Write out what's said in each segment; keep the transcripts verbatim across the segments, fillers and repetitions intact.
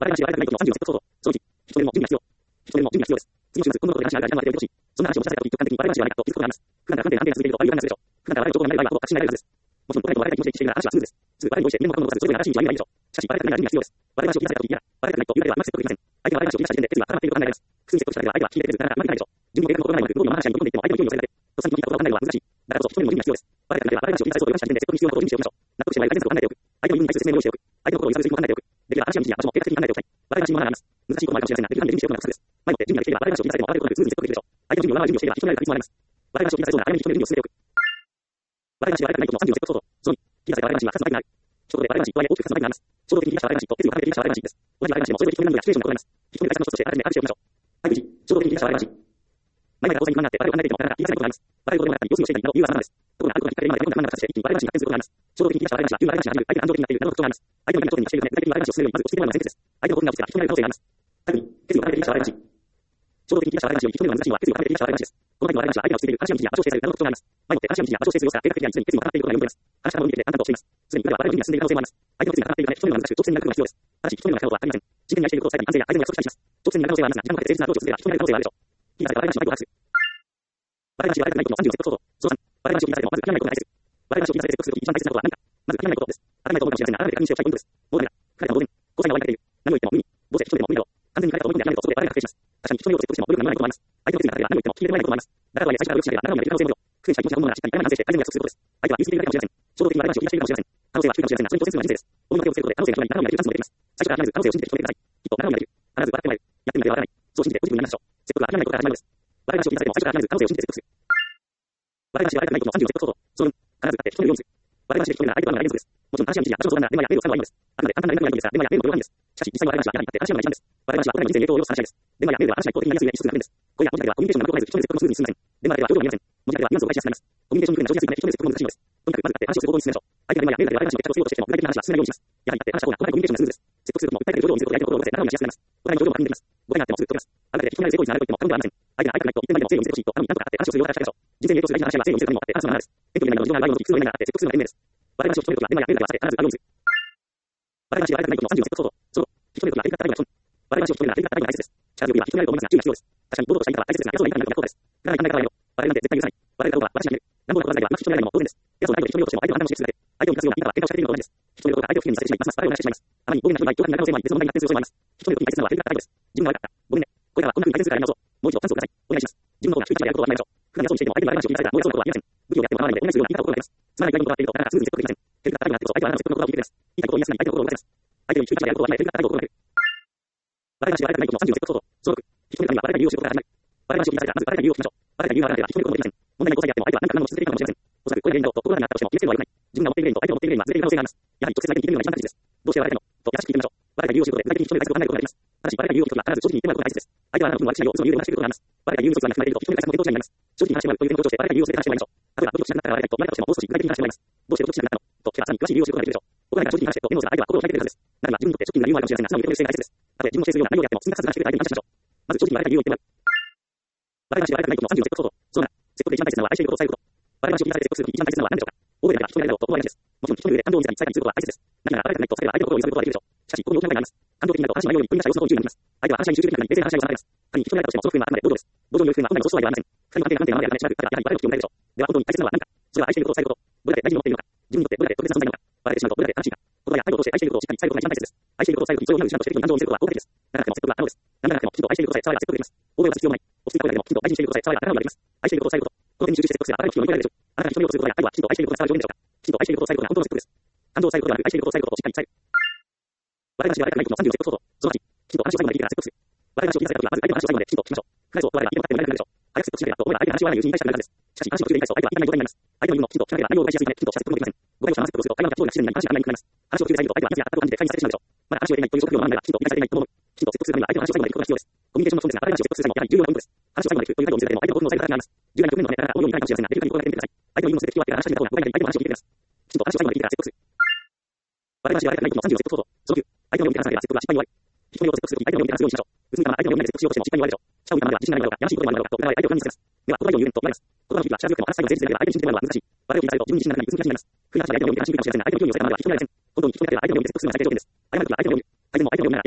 我々は我々のさんじゅうセットソード、そのいち、人手も準備が必要。人手も準備が必要です。次の週末、このことで話し合いが始まっているほしい。そんな話をさせたとき、客観的に我々は何かと気づくことがあります。普段から観点で判定が続いていると、あるいは判断するでしょう。普段から我々の情報がない場合は、ほぼ確信がないはずです。もちろん、答えと我々が気持ちでしているなら話はスムーズです。すぐ我々に応じて、見るものを伸ばす、それぞれの正しい道は意味がないでしょう。しかし、我々が何が準備が必要です。我々が話を聞きさせたとき、いや、我々がないと言われてはうまく説得できません。相手は我々が話を聞きした時点で、次は固まっていると考えられます。普通に説得しただけでは、相手は聞いてくれず、なかなかうまくいかないでしょう。準備も計画も整わないので、どうにも話し合いに求めていっても、相手の興味を寄せられて、とっさに聞いたことが分からないのは難しい。だからこそ、人手も準備が必要です。我々が我々が話を聞きさせそうと言われた時点で、説得に必要なことを準備しておきましょう。納得してもらえるか全部考えておく。相手の言うに対する説明を用意しておく。相手の心を揺さぶることを考えておく。できれば話し合いについては、私も計画的に考えておきたい。我々が信号があります。難しいこともあるかもしれませんが、できる範囲で準備しておくのが普通です。前もって準備ができれば、我々が話を聞きさせても、慌てることなくスムーズに説得できるでしょう。相手の準備を我々が準備をしていれば、引き止められる確率もあります。我々が話を聞きさせそうなら、早めに引き止める準備を進めておく。我々が話がないことのさんじゅうのセットソード、そのに、聞きさせた我々が話が数の相手になる。一言で我々が話、とはいえ大きく数の相手になります。衝動的に聞き出した我々が話と、決意を固めて聞き出した我々が話です。同じ我々が話も、それぞれ引き止めるのがシチュエーションが異なります。引き止める対策の一つとして、改めて把握しておきましょう。はい、いち、衝動的に聞き出した我々が話。前々から当然に不安があって、我々を考えていても、なかなか言い出せないことがあります。我々のことでもなかったり、要するに教えていないなど、理由は様々です。ところが、あることがきっかけで今まで読んだ不安が形で、一気に我々が話に発展することがあります。衝動的に聞き出した我々が話は、言う我々が話が相手が感情的になっているなどの特徴があります。相手の意見が頂点に達しているため、具体的に我々が話を進めるように、まず落ち着いてもらうのが先決です。相手の興奮が落ちてから引き止められる可能性があります。最後に、決意を固めて聞き出した我々が話。衝動的に聞き出した我々が話を引き止めるのが難しいのは、決意を固めて聞き出した我々が話です。この時の我々が話は、相手が落ち着いている、話し合いの時には場所を制するなどの特徴があります。前もって話し合いの時には場所を制する要素が計画的であり、常に決意も固まっていることが読んでいます。話し方を見て淡々としています。すでに彼は我々の準備が進んでいる可能性もあります。相手の決意が固まっているため、引き止めるのが難しく、直線になることが必要です。ただし、引き止めるのが可能とは限りません。真剣に愛していることを伝えたり、安全や相手の約束したりします。直線になる可能性はありますが、時間をかけて誠実なアプローチを続ければ、引き止められる可能性はあるでしょう。聞き出された我々が話のマイクを把握する。我々が話は我々がないことのさんじゅうのセットソード、そのさん、我々が話を聞き出されても、まず聞かないことが大切です。我々が話を聞き出されて説得するとき、一番大切なことは何か。まず聞かないことです。当たり前と思うかもしれませんが、改めて確認しておきたいポイントです。もうダメだ。彼らは当然、交際が終わりかけている。何を言っても無意味。どうせ引き止めても無意味だろう。完全に彼らと思い込んで諦めると、そこで我々が確定します。確かに引き止めようと説得しても、努力が何もないこともあります。相手の決意が固まっていれば何を言っても聞いてもらえないこともあります。だからとはいえ、最初から努力しなければ仲間もやる可能性もあるよ。苦戦した気持ちが本能ならしっかり頭に反省して、相手に約束することです。相手は言い過ぎているだけかもしれません。衝動的に我々話を聞き出しているかもしれません。可能性は低いかもしれませんが、それに当然するのは人生です。思いの手をつけることで可能性が広がり、仲間もやるチャンスも出てきます。最初から諦めず、可能性を信じて引き止めてください。きっと仲間もやる。必ず笑ってもらえる。やってみなければわからない。そう信じてポジティブになりましょう。説得は諦めないことから始まるのです。我々が話を聞き出されても、最初から諦めず、可能性を信じて説得する。我々が話は我々がないことのさんじゅうのセットソード、そのに、必ず勝って引き止めるようにする。我々が話で引き止めるなら相手との連続です。もちろん話し合いの時や場所を相談なら、デマやメールを使うのはいいのです。あくまで簡単な連絡はいいのですが、デマやメールの両方です。しかし、実際の我々が話はやはりあって話し合うのが一番です。我々が話はこれらの人生に影響を及ぼす話し合いです。デマやメールは話が一方的になりやすい上に一つが不便です。これや文字だけではコミュニケーションがうまくいかず、引き止める説得もスムーズに進みません。デマでは表情が見えません。文字だけではニュアンスを返しやすくなります。コミュニケーション不便な常識やすいため、引き止める説得も難しいのです。とにかくまず会って話をする行動に進めましょう。相手がデマやメールで我々が話をしてきたつもりが進めましょう。相手がデマやメールで我々が話を聞き出しても、具体的な話が来ないことがあります。説得することも訴えている表情を見せることで相手の心を動かせ、仲間をやりやすくなります。お互いの表情も確認できます。誤解があっても、すぐ説得ます。我々の表情も確認できます。誤解があっても、全然成功率があると言っても過言ではありません。相手が相手がないと言ってないでも正義を見せてほしいと頼み、なんとかあって話をするようからしてください。人生に影響する大事な話は正義を見せてほしい。人生に影響する大事な話は正義を見せてほしい。人生に影響する大事な話は正義を見せてほしい。人生にもあって、話すのがです。エントリーなどの情報がないので、複数の面があって説得するのが便利です。我々が話を引き止めるときは、デマやメールだけは避け、必ずあるようにする。我々が話は我々がないことのさんじゅうのセットソード、その、引き止めるときは、エリカタライブが損。我々が話を引き止めるのはエリカタライブが大切です。力強く言えば引き止められると思いますが、注意が必要です。確かに、堂々とした言い方は大切ですが、偉そうな言い方になると逆効果です。だから考え方はやめろ。我々なんて絶対許さない。我々が言うことは私が決める。乱暴な言葉だけはうまく引き止められるのも当然です。偉そうな態度で引き止めようとしても、相手の判断を示すだけ。相手を満たすような言い方は喧嘩をされているのと同じです。引き止めることが相手を不利にさせてしまい、ますます我々を流してしまいます。あまりに暴言な人が強硬になる可能性もあり、別の問題に発展する恐れもあります。引き止めることに大切なのはエリカタライブです。自分が悪かった。ごめんね。これからはこんな風に改善するからやり直そう。もう一度チャンスをください。お願いします。自分の方が低い立場でやることはやめましょう。普段やそうにしていても相手に我々話を聞いたら、もうやそうなことはありません。武器をやっても構わないので、同じような言い方を心がけます。つまらない外交を行っていると、なかなかスムーズに説得できません。エリカタライブがあってこそ相手はあなたの説得の言葉を聞いてくれます。言いたいことを言いやすくなり、相手の心を動かせます。相手に低い立場でやることはやめ、エリカタライブを心がける。我々が話は我々がないことのさんじゅうのセットソード、そのろく、引き止めるためには我々が利用することから始まる。我々が話を聞いたら、まず我々が利用を聞きましょう。我々が理由があらなければ引き止めることもできません。問題ない交際であっても相手は何か何も続けているかもしれません。おそらくこれが原因だと心がなったとしても決めつけるのは良くない。自分が持っている原因と相手が持っている原因はずれている可能性があります。やはり直接相手に聞いてみるのが一番大事です。どうして我々のと優しく聞いてみましょう。我々が理由を知ることで具体的に引き止める対策を考えることができます。ただし我々が理由を聞くときは必ず正直に言ってもらうことが大切です。相手はあなたの気分を悪くしないよう、嘘の理由で話していることがあります。我々が理由に一つが含まれていると引き止める対策も見通しになります。正直に話してもらうという点を強調して、我々が理由を全て話してもらいましょう。例えば、ドキドキしなくなったら我々がと言われたとしても、もう少し具体的に話してもらいます。どうしてドキドキしなくなったのと聞けば、さらに詳しい理由を知ることができるでしょう。僕らが正直に話してとメモをすれば相手は心を開いてくれるはずです。ならば自分にとってショッキングな理由もあるかもしれませんが、素直に受け止める姿勢が大切です。たとえ自分の制するような内容であっても、積み重ねて話してくれる相手に感謝しましょう。まず正直に我々が理由を言ってもらう。我々が話は我々がないことのさんじゅうのセットソード、そのなな、説得で一番大切なのは愛していることを伝えること。我々が話を聞いたら説得するとき一番大切なのは何でしょうか。大声だけでは引き止められないと心が大事です。もちろん引き止める上で感情を見せたり、伝えたりすることは大切です。何なら我々がないと伝えれば相手の心を揺さぶることができるでしょう。しかし、ここに大きな問題があります。感情的になると話の内容に取り出した様子の方に注意が向きます。相手は話し合いに集中できなくなり、冷静な話し合いをされます。仮に引き止められたとしても、その不運はあくまで同情です。同情による不運は本来のソースはではありません。二人の関係が安定なままであるためしばらく彼はやはり我々の危機を迎えるでしょう。では本当に大切なのは何か。それは愛していることを伝えること。どれだけ大事に思っているのか。自分にとってどれだけ特別な存在なのか。笑えてしまうとどれだけ悲しいか。言葉や態度を通して愛していることをしっかり伝えることが一番大切です。愛していることを伝えるとき、それをうまく失うとして敵に感情を見せることは効果的です。長くても説得は可能です。長くてもきちんと愛していることさえ伝えれば説得できます。大声を出す必要もない。落ち着いた声だけでもきちんと大事にしていることさえ伝えれば仲直りができます。愛していることを伝えること。この点に集中して説得すればあなたの危機を乗り越えられるでしょう。あなたが引き止めようとすることや愛はきちんと愛していることが伝わる表現でしょうか。きちんと愛していることを伝えることが本当の説得です。感情を伝えることではなく愛していることを伝えることをしっかり伝える。我々が話は我々がないことのさんじゅうのセットソード、そのはち、きちんと話を最後まで聞いてから説得する。我々が話を聞き出されたときは、まず相手の話を最後まできちんと聞きましょう。返すと我々は言いたくなっても言えなくなるでしょう。早く説得しなければと思えば相手が話を我々の友人に対してなるはずです。しかし話の途中で言い返すと相手は言いたくない状態になります。相手の言うのをきちんと聞かなければ内容を返しやすいため、きちんとした説得もできません。誤解をしたまま説得をすると会話が不調理な不自然になり、話が簡単になります。話を続けていると相手は嫌と感じて会議にさせてしまうでしょう。まだ話を入れないという職業の問題がきちんと理解されていないと思う。きちんと説得するためには相手の話を最後まで聞くことが必要です。コミュニケーションの損ですが、我々が話を説得する際もやはり重要なポイントです。話を最後まで聞くという態度を見せても相手の心の最後があります。重要な局面のためなかなか思うようにいかないかもしれませんが、できる限り心がけてみてください。相手の言うのを全て聞き終わってから話し始めた方が誤解がない、相手の話を聞いてくれます。きちんと話を最後まで聞いてから説得する。我々が話は我々がないことのさんじゅうのセットソード、そのきゅう、相手の読みから話せれば説得は失敗に終わる。引き止めようと説得するとき相手の読みから話すようにしましょう。うつむかま相手の読みで説得しようとしても失敗に終わるでしょう。下を向いたままでは自信がないのだろうか、やらしいこともあるのだろうかと我々は相手を不安にさせます。では、言葉以上に言うと言われます。言葉の響きは力強くても話す最後の前日であれば相手に信じてもらうのは難しい。我々を聞いたら自分に自信がなくなり、うつむきがちになります。不意な話は相手の読みで話しにくいかもしれませんが、相手の興味を寄せたままでは引き止められません。本当に引き止めなければ相手の読みで説得するのが最低条件です。謝るときは相手の読み、相手も相手の読みなら約束する。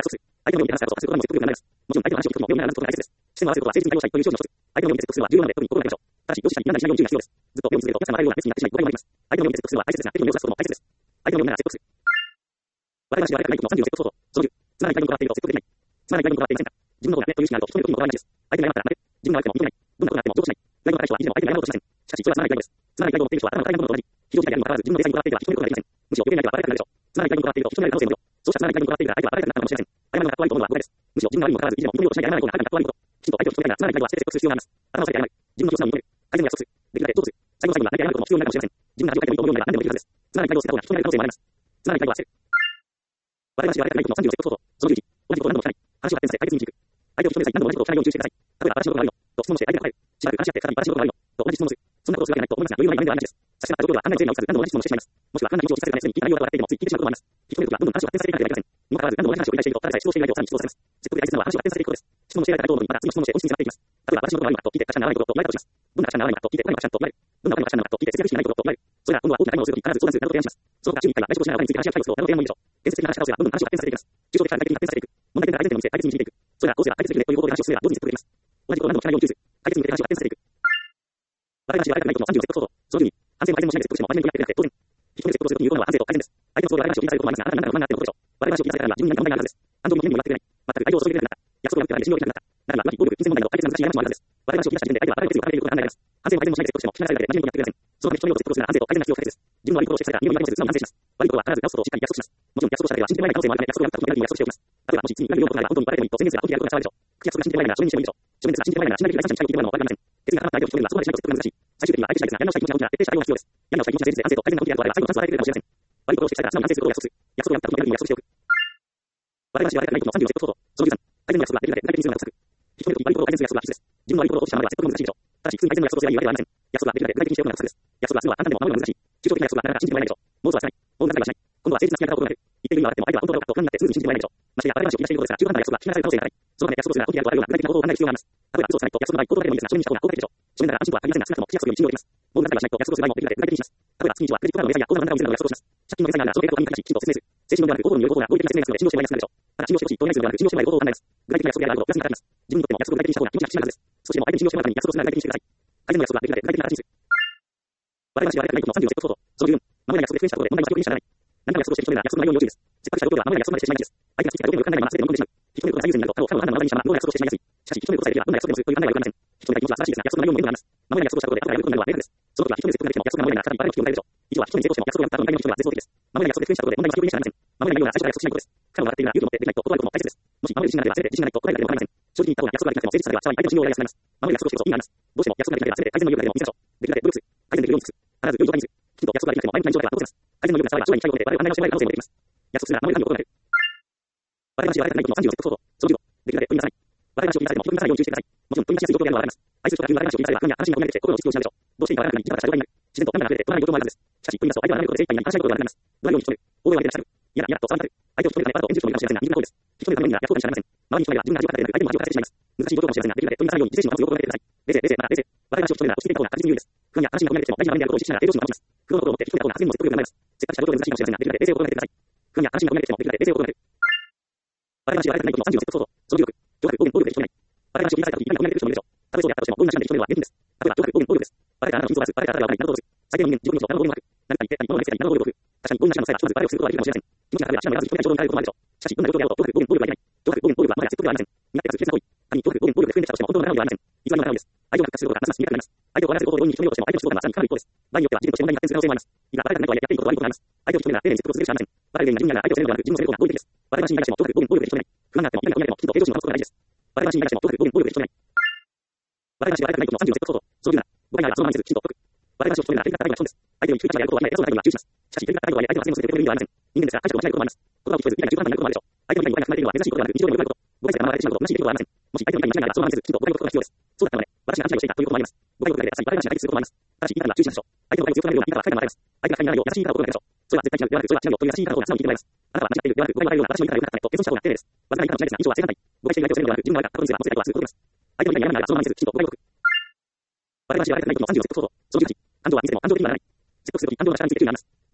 相手の話をすることも説得力がないです。もちろん相手の話を聞くことも妙なことが大切です。視線を合わせることは誠実に対応したいという勝利の一つ。相手の説得するのは重要なので特に心がけましょう。ただし、どうしたら嫌な意思内容に注意が必要です。ずっと目を続けると皆さんのあらゆるような熱になってしまい誤解もあります。相手の説得するのは大切ですが、適度に目を指すことも大切です。相手のような説得する。私は誰かないことのさんじゅうを説得そうと、そのじゅう、つまらない概念を語っていると説得できない。つまらない概念を語っていませんか。自分のことがねという意識があると人の欲にもわからない話です。相手が謝ったら待て、自分の相手も認めない。どんなことがあっても譲歩しない。概念の対象は以前も相手が謝ろうとしません。しかし、それはつまらない概念です。つまらない概念を持っている人は頭の固いものと同じ。非常事態であるにもかかわらず、自分のデザインにこだわっているから人の欲ができません。むしろ、予言相手はバラエティになるでしょう。つまらない概念をこだわっていると人になる可能性も無用。そうしたつまらない概念をこだわっているから相手はバラエティになったのかもしれません。謝るのがかっこ悪いと思うのは誤解です。むしろ、自分の悪いにもかかわらず、以前も認めようとしないで謝らない方がはるかにかっこ悪いこと。きちんと相手を引き止めながら、つまらない概念は捨てて説得する必要があります。頭を下げて謝る。自分の良さを認める。改善を約束する。できるだけどうぞ。最後の最後には何か謝ることも必要になるかもしれません。自分が味を変えてもいいと思うのなら何でもできるはずです。つまらない概念を捨てた方が人になる可能性もあります。つまらない概念は捨てる。我々は誰かないことのさんじゅうを説得そうと、そのじゅうじ、同じことを何度も聞かない。話を発展させ、解決に導く。相手を引き止める際、何度も同じことを聞かないように注意してください。例えば、新しいことがあるのと質問して相手が答える。しばらく話し合って、再び新しいことがあるのと同じ質問をする。そんなことをするわけないと思いますが、余裕のない場面ではあります。差し迫った状況では考えの整理をする。何度も同じ質問をしてしまいます。もしくは、考えの以上をさせるためすでに聞いた内容が変わっていてもつい聞いてしまうこともあります。引き止めるときはどんどん話を発展させていかなければいけません。にもかかわらず、何度も同じ話を繰り返していると、ただでさえ質問していないとさらに質問されます。説得で大切なのは話を発展させていくことです。質問をしていないからどうもまた次の質問をして本質につながっていきます。例えば、私のことが悪いのかと聞いて、確かに長いことと言われたとします。どんな確かに長いのかと聞いて、他にも確かにと言われる。どんな他にも確かになのかと聞いて、節約しないことと言われる。それら今度は大きな買い物をするとき必ず相談するなどと提案します。その他、週にいっかいは外食しない他について話し合いをすると他の提案もいいでしょう。建設的な話し方をすればどんどん話を発展させていきます。抽象的から具体的に発展させていく。問題点から改善点を見せ、解決に導いていく。それらこうすれば解決できるねという方向で話を進めば同時に説得できます。同じことを何度も聞かないように注意する。解決に向けて話を発展させていく。私は誰かないことのさんじゅうを説得そうと、そのじゅうに、反省も改善もしないで説得しても真面目にやっていなくて当然。引き止める説得をするということは反省と改善です。相手の想像が話を聞いたこともありますが、あなたの何なら不満になっていることでしょう。我々話を聞かせたからには自分に何か問題があるはずです。安藤も権利もやってくれない。全く愛情を注げなくなった。約束を破ってからで信用できなくなった。ならば、浮気、暴力、金銭問題など解決が難しい過ちもあるはずです。我々話を聞き出した時点で相手はあらゆる決意を固めていることが考えられます。反省も改善もしないで説得しても聞きなさいだけで真面目にやってくれません。そのため人のことを説得するなら安定と改善が必要不可欠です。自分の悪いことをしてきたから二度に言い訳をする素直に反省します。悪いことは必ず直すことをしっかり約束します。もちろん約束した相手は信じてもらえない可能性もあるため約束を破った時に約束しておきます。例えばもし次に言われるようなことがあれば本当にバレてもいいと宣言すれば本気でやることが伝わるでしょう。約束が信じてもらえないなら書面にしてもいいでしょう。書面ですが信じてもらえないなら信頼できる第三者に近いと言ってもらうのもわかりません。決意が固まった相手を引き止めるのはそこまでしないと説得が難しい。最終的には相手次第ですが、やり直したい気持ちが本気なら徹底した対応が必要です。やり直したい気持ちが前日で安定と改善が本気であるとあれば最後のチャンスは与えてくれるかもしれません。悪いことをしてきたから素直に反省することを約束する。約束を破った時に約束しておく。我々は誰かないことのさんじゅうを説得そうと、そのじゅうさん、改善の約束はできるだけ具体的に必要な約束。引き止めるとき悪いことを改善する約束は必須です。自分の悪いことを起こしたまでは説得が難しいでしょう。ただし、普通に改善の約束をすればいいわけではありません。約束はできるだけ具体的にしておくのが約束です。約束はするのは簡単でも守るのは難しい。抽象的な約束はなかなか信じてもらえないでしょう。妄想はつかない。大掛かりはしない。今度は誠実な付き合い方を行う。言っている意味はあっても相手は本当だろうかと不安になってすぐに信じてもらえないでしょう。ましてや、我々話を聞き出していることですから、中途半端な約束は聞き流される可能性が高い。そのため約束をするなら本気でやるとあるような具体的な行動を考える必要があります。例えば、嘘をつかないと約束の場合、行動だけでもいいですが、書面にした方が効果的でしょう。書面なら安心とは限りませんが、少なくとも口約束より信用できます。もう何回はしないと約束をする場合もできるだけ具体的にします。例えば、月に一度はクレジットカードの明細や口座の残高を見せるなど約束をします。借金の明細があるならそのデータを紙に書き、きちんと説明する。精神論ではなく行動による行動が合理的な説明ですので信用してもらいやすくなるでしょう。ただ信用してほしいと願いするのではなく信用してもらえる行動を考えます。具体的な約束であることをプラスに書きます。自分にとっても約束を具体的にした方が気持ちが引き締まるはずです。少しでも相手に信用してもらうために約束をするなら具体的にしてください。改善の約束はできるだけ具体的な形にする。我々は誰かないことのさんじゅうを説得そうと、そのじゅうよん、守れない約束で不したことで問題を記憶にしたらない。何か約束をして引き止めるなら約束の内容に要注意です。切迫した状況では守れない約束までしてしまいがちです。相手が聞いた条件を考えないまま全て飲み込んでしまう。引き止めることが最優先になると、他の他の判断の話にしまう。どんな約束をしてしまいやすい。しかし、引き止めることさえできればどんな約束でもするという考えはよくありません。引き止めたい気持ちは素晴らしいですが、約束の内容も面倒があります。守れない約束をしたことで後からやることになるのは明確です。その時は引き止める説得ができても約束が守れないなら再びバレの危機を迎えるでしょう。以上は引き止めに成功しても約束を破った後に相手の引き止めは絶望的です。守れない約束で不したことで問題が記憶にしかなりません。守れないような最初から約束しないことです。彼を笑っているなら勇気を持ってできないと断ることも大切です。もし守れる自信があればせめて自信がないと答えるだけでも構いません。正直に言った方が約束ができなくても誠実さではさらに相手の信用を揺らぎます。守れる約束をしてこそ意味があります。どうしても約束ができなければせめて改善の余裕だけでも見せましょう。できるだけ努力する。改善できるようにする。必ず良い状態にする。きちんと約束ができなくても前向きな状態は保てます。改善の余裕がさらに将来に期待を持って我々を考え直してもらえる可能性も出てきます。約束するなら守れる範囲を心がける。我々は誰かないことのさんじゅうを説得そうと、そのじゅうご、できるだけ問いなさい。我々話を聞き出されても人にされように注意してください。もちろん問い出しやすい状況であるのはわかります。愛する人が急に我々話を聞き出されば不安や話に求められて心の質を失うでしょう。どうしていいかわからなくなり、生き方がした状態になる。自然と涙が溢れて止まらない状況もあるはずです。しかし、問い出すと相手は何事で精一杯になり話し合うことがなくなります。どのように引き止める。大声を上げてらっしゃる。嫌だ嫌だと騒ぎ立てる。相手を引き止めるためわざと演じる人もいるかもしれませんが、未熟な行為です。引き止めるためには約束にしかなりません。周りに人がいれば自分が味を語れなく相手も味を語らせてしまいます。難しい状況かもしれませんが、できるだけ問いなさいように自制心を持つよう心がけてください。冷静、冷静、また冷静。我々話を引き止めるなら落ち着いていた方が確実に有利です。不安や話に求められても大事な場面であることを意識しながら正常心を保ちます。不安のことを持って引き止めた方が発言も説得力が生まれます。せっかくした状況で難しいかもしれませんが、できるだけ冷静を心がけてください。不安や話に求められてもできるだけ冷静を心がける。我々話は誰かないことのさんじゅうを説得そうと、そのじゅうろく、脅迫、暴言、暴力で引き止めない。我々話を切り出された時にいかに求められている人もいるでしょう。たとえそうであったとしても、こんな時間で引き止めるのは現実です。例えば、脅迫、暴言、暴力です。誰かあなたの真相を出す、誰かあなたが分からない、などとする。最低の人間、自己にも他の暴言もなく、何か言って、何か物を見せたり、何か暴力を振る。確かに、こんな時間の際は、ひとまずバレをすることはできるかもしれません。気持ちが高れば知らないはず引き止めない状況に変えることもあるでしょう。しかし、どんな状況であろうと、脅迫、暴言、暴力はいけない。脅迫、暴言、暴力はまだ説得ではありません。身勝手かつ不潔な行為。仮に脅迫、暴言、暴力で含んできたとしても、本当の中身ではありません。偽りの中身です。相手を発覚することがますます見えなくなります。相手を怖がらせる行動に引き止めようとしても、相手の主張がまさにかなり一方です。場合によっては事件として問題に発展する可能性もあります。いいが、誰かが何かやっていいことは悪いことがあります。相手を引き止めるなら丁寧に説得を続けるしかありません。我々が自分が相手を責めるのではなく、自分を責めることが合理的です。我々が信頼しても、脅迫、暴言、暴力で引き止めない。不安があっても、嫌なことがあっても、きちんと平常心を保つことが大事です。我々が信頼しても、脅迫、暴言、暴力で引き止めない。我々が信頼しても、誰かないことのさんじゅうを説得そうと、そのじゅうなな、誤解があればそのままにせず、きちんと解く。我々が話を引き止めるなら、的確な態度が基本です。相手に低い立場であることをわきまえて、偉そうな態度は重視します。しかし、低い態度を上げ、相手の発言をするという意味はありません。人間ですから、大したことも間違えることもあります。言葉を聞こえず、理解が中途半端になることもあるでしょう。相手の理解に誤解が含まれているのは珍しいことではなく、日常にもよくあること。誤解さえが守られてしまうこと、虚しい出来事はありません。もし相手の理解に間違いがあれば、そのままにせず、きちんと誤解を解くことが必要です。そうだったので、私が勘違いをしていたということもあります。誤解を解かれて、さらに我々が解決することもあります。ただし、言い方には注意しましょう。相手の誤解を強くなるような言い方は使いがまれます。相手が不快にならないよう、優しい言い方を心がけましょう。それは絶対違う、ではなく、それは違うよという優しい言い方を素直に言ってもらいます。あなたは間違っている、ではなく、誤解をされるような私の言い方が良くなったねと、謙遜した方が丁寧です。わずかな言い方もしないですが、以上は正反対。誤解している相手を責めるのではなく、自分が悪かったことにすれば、もつれたことはすぐ解きます。相手の理解にならないなら、そのままにせず、きちんと誤解を解く。我々は知られてないことのさんじゅうを説得そうと、そのじゅうはち、感情は見せても感情的にはならない。説得するとき、感情が力についているようになります。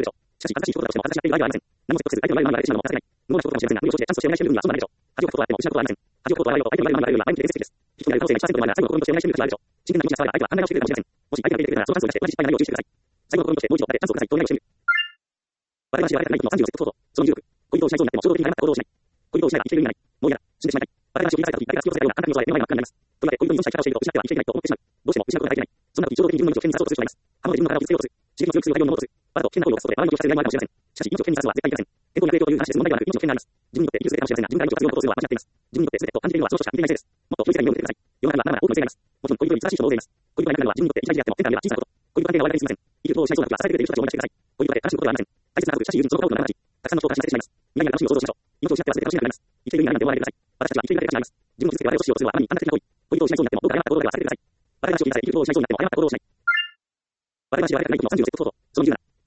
でしょう。しかし、新しいこととしても私はっている場合はありません。何も説得する相手の前に前にしてしまうのも間違いない。無謀なことかもしれませんが、無理を承知でちゃんとしてお願いしている部分はそんなでしょう。恥をかくことはあっても失うことはありません。恥をかくことは相手の前に前に前に前に前に引き込み合う可能性がいちパーセントの前なら最後の心としてお願いしている時はあるでしょう。真剣な命に触れば相手は考え直してくれるかもしれません。もし相手が出てくれるならそのチャンスを出して同じ失敗がないよう注意してください。最後の心としてもう一度誰チャンスをくださいとお願いをしてみる。我々は知られたくないことのさんじゅうを説得方法。そのにじゅうろく。恋人をしないそうになっても衝動的に誤った行動をしない。恋人をしないが生きている意味がない。もう嫌だ。死んでしまいたい。我々が死を言いされた時、誰が突き寄せたような感覚に襲われ目の前が真っ赤になります。とりわけ恋人にどんな生き方をしていると失っては生きていけないと思ってしまう。どうしても失うことが大事ない。そんな時、衝動的に自分の命を危険にさそうとする人がいます。刃物で自分の体を傷つけようとする。刺激の強くする大量のものとする。わざと危険な行為を起こすことで周りの気をさせるやりもあるかもしれません。しかし、命を危険にさすのは絶対にいけません。健康に悪影響という話です。問題ではなく、命の危険があります。自分によって生きる術かもしれませんが、自分が命を活用することをするのは間違っています。自分によって全てと感じているのはその人しか見ていないせいです。もっと気をつけて身を向けてください。世の中にはまだまだ多くの異性がいます。もちろん恋人にふさわしい人も大勢います。恋人がいなくなるのは自分にとって一大事であっても、天下には小さなこと。恋人関係が我々にすみません。生きることをしないそうな時は支えてくれている人たちを思い出してください。恋人だけ悲しむことはありません。大切な家族、親しい友人、その家族の仲間たち。たくさんの人を悲しませてしまいます。未来に楽しみを想像しましょう。命を失って忘れて楽しめなくなります。生きている意味がないなんて思わないでください。私たちは生きているだけで楽しみます。自分を傷つけて我々を死をするのはある意味反対的な行為。恋人をしないそうになってもどうか誤った行動だけは避けてください。我々が死を言いされ生きることをしないそうになっても誤った行動をしない。我々が死を言いされないことのさんじゅうを説得方法。そのにじゅうなな。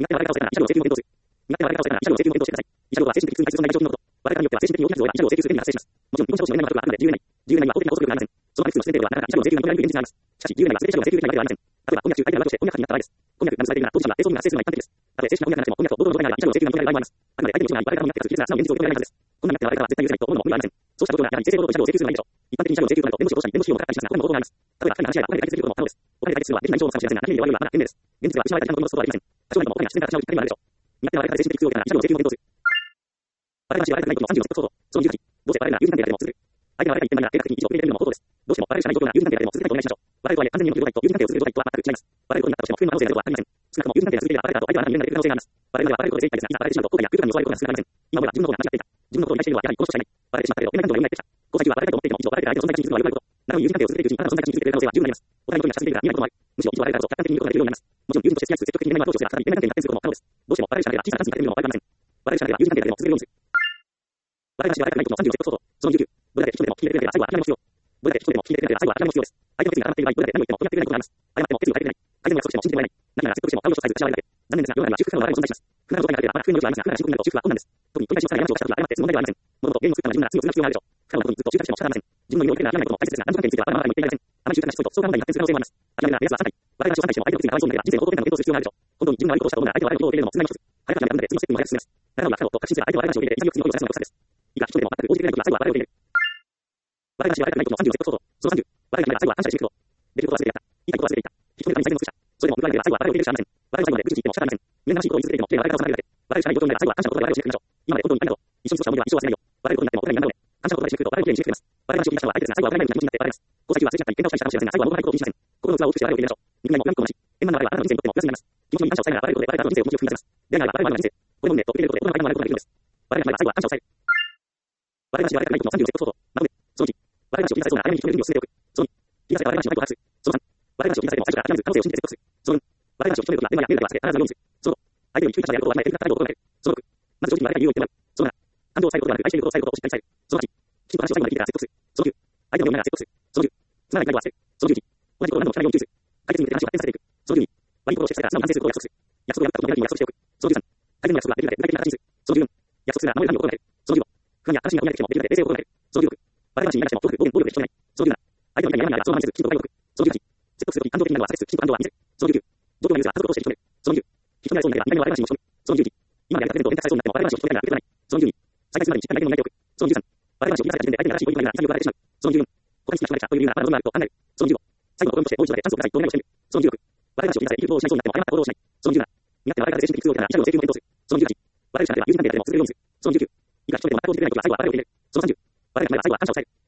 車両請求を検討する。にがっては我々が車両請求を検討してください。以上は精神的痛痛損害上の状況のこと。我々によっては精神的に大きな傷害、車両請求する権利が発生します。もちろん、日本車両の年内はあくまで自由年内。自由年内は法的な拘束力がありません。その場合、普通の自然ではなかなか車両請求が認められる現実があります。しかし、自由年内は全て車両請求権利がありません。例えば、婚約中、相手がとして婚約者になった場合です。婚約がされているなら、当事者は提訴人が発生するのが一般的です。たとえ正式な婚約なくても、婚約と合同の状態なら車両請求が認められる場合もあります。あくまで相手の主張が我々が婚約する事実が素直に現実を認められるはずです。こんなになっては我々は絶対許せないと思うのも無理はありません。そうした状況なら、やはり正々堂々と車両を請求するのがいいでしょう。一般的に車両請求となると、弁護士を通したり、弁護士費用もかかったりしますが、他にも方法があります。例えば、深い話し合いはお金で解決することも可能です。お金で解決するのはできない以上のかもしれませんが、権利を割るのはまだ賢明です。現実は失われた時間のことを戻すことはできません。多少なりともお金が必然から車を売ったりもあるでしょう。にがっては我々が精神的苦痛を受けたら、車両を請求を検討する。我々が知られたくないことのさんじゅうよん節相当。そのじゅうはち。どうせ我々が友人関係であっても続く。相手が我々が言ってないなら計画的に以上決めているのも方法です。どうしても我々が知らない状況が友人関係であっても続けないとお願いしましょう。我々とはいえ完全に良き状態と友人関係を続ける状態とは全く違います。我々とになったとしても不利な可能性があることはありません。少なくとも友人関係が続ければ我々と相手はあなたに連絡できる可能性があります。我々は我々とで精一杯ですが、いざ別れてしまうと後悔や不愉快に襲われることが少なくありません。今までは自分のことが間違っていた。自分のことを理解しているのはやはりこの人しかいない。別れてしまったけど、連絡がどんどん読みないってきた。交際中は別れたいと思っていても、以上別れて相手の存在価値に気づくのはよくあること。なのに友人関係を続けているうちにあなたの存在価値に気づいてくれる可能性は十分にあります。お互いのことに近づいているから見ないこともある。むしろ一度別れたらこそ客観的に見ることができるようになります。もちろん友人として付き合いつつ積極的に連絡をアプローチをすれば再び連絡関係に発展することも可能です。どうしても別れる人では小さな数に勝てるのも悪くありません。別れる人では友人関係でも続けるようにする。我々が知られたくないことのさんじゅうよん節相当。そのじゅうきゅう。どれだけ人でも聞いてくれれば最後は諦めも必要。どれだけ人でも聞いてくれれば最後は諦めも必要です。相手の決意が固まっている場合、どれだけ何を言ってもうまくいってくれないことがあります。謝っても決意を変えてくれない。相手の約束しても信じてもらえない。何なら説得しても彼女とさえず失われるだけ。残念ですが、世の中には修復可能な我々も存在します。不可能な状態になければまだ復縁の余地はありますが、不可能な深刻になると修復は困難です。特に取り返しのつかない山をした時は謝って済む問題ではありません。物事を原因を作ったのは自分なら罪を償う必要があるでしょう。不可能なことにずっと執着しても仕方ありません。自分の身を受けて諦めないことも大切ですが、男女関係についてはまだまだ言っていません。あまり執着なしつこいと相関問題に発展する可能性もあります。諦めるなら目安はさんかい。我々が主張反対しても相手の決意がかわいそうになれば人生の方向転換の検討する必要があるでしょう。本当に自分が悪いことをしたと思うなら相手は悪いことを受け入れるのもつながりの一つ。早くやめたので次のステップに早く進めます。ならば不可能と確信すれば相手は我々の話を入れて潔く次の行為をさせるのが良さです。いくら一人でも全く応じてくれないことが最後は我々を受け入れる。我々が知られたくないことのさんじゅうよん節相当。そのさんじゅう。我々が最後は感謝していくこと。できることは全てやった。言いたいことは全て言った。引き止めるために最善の尽くした。それでも報われれば最後は我々を受け入れるしかありません。我々の最後まで無事に言っても仕方ありません。未練らしいことを言い続けていても、綺麗な我々が収まれるだけ。我々しかない状況になれば最後は感謝の言葉で我々を締めくくりましょう。今まで本当にありがとう。一緒に過ごした思い出は一生忘れないよ。我々のことになっても大人になるので、感謝の言葉で締めくくると我々を綺麗に締めくくれます。我々が仕事にしたのは相手ですが、最後は我々の気持ちになって我々です。交際中はすれ違ったり喧嘩をしたりしたかもしれませんが、最後は戻らないことを気にしません。心の器を大きくして我々を入れましょう。憎みも何個もなし。円満な我々はあなたの人生にとってもプラスになります。気持ちに感謝を伝えながら我々のことで我々からの人生を気持ちよく踏み出せます。ではならば我々の人生。これのねと受け入れることで大人の会話を学ぶことができるのです。我々が最後は感謝を伝える。我々が知られたくないことのさんじゅうよん節相当。なので、そのいち。我々が仕事にされそうな早めに人の準備を進めておく。そのに。気がついた我々が失敗と把握する。そのさん。我々が仕事にされても最初から諦めず可能性を信じて説得する。そのよん。我々が仕事に決めるときは電話やメールだけは避け必ずやるようにする。そのご。相手を一時感謝やることをわきまえてから態度を心がける。そのろく。まず上司に我々が理由を言ってもらう。そのなな。感情を伝えることではなく愛していることを伝えることをしっかり伝える。そのはち。きちんと話を最後まで聞いてから説得する。そのきゅう。相手の読みながら説得する。そのじゅう。つまらない態度は捨てる。そのじゅういち。同じことを何度も聞かないように注意する。解決に向けて話を発展させていく。そのじゅうに。悪いことをしてされたら素直に反省することを約束する。約束を破ったことのないように約束しておく。そのじゅうさん。改善の約束ができるだけ具体的な形にする。そのじゅうよん。約束するなら守るために心がける。そのじゅうご。不安や新しいが生み出してもできるだけ冷静を心がける。そのじゅうろく。我々が死に流しても暴力、暴力でしとめない。そのじゅうなな。相手の意見にやらないがそのままにせず、きちんと答えを解く。そのじゅうはち。説得するとき感情的になるのは避けつつ、きちんと感情は見せる。そのじゅうきゅう。状況が許すが家族として認める。そのじゅう。引き止められそうになれば二回目は我々の話に持ち込む。そのじゅういち。今までやりたくて伝達されそうになっても我々の話を聞き止めながら受け取らない。そのじゅうに。再開するまでにしっかり相手の意見を泣いておく。そのじゅうさん。我々の話を聞き出された時点で相手に新しいご意見が潔く言われてしまう。そのじゅうよん。他に好きな人が来たという理由がまだ望まれると考える。そのじゅうご。最後の心としてもう一度だけチャンスをくださいとお願いをしてみる。そのじゅうろく。我々が話を聞き出されいることをしないそうになっても誤った行動をしない。そのじゅうなな。苦手な我々が精神的苦痛を受けたら自社の請求を検討する。そのじゅうはち。我々が友人関係であっても続けるようにする。そのじゅうきゅう。いくら一人でも全く応じてくれないことが最後は我々を受け入れる。そのさんじゅう。我々が前は最後は感謝を伝える。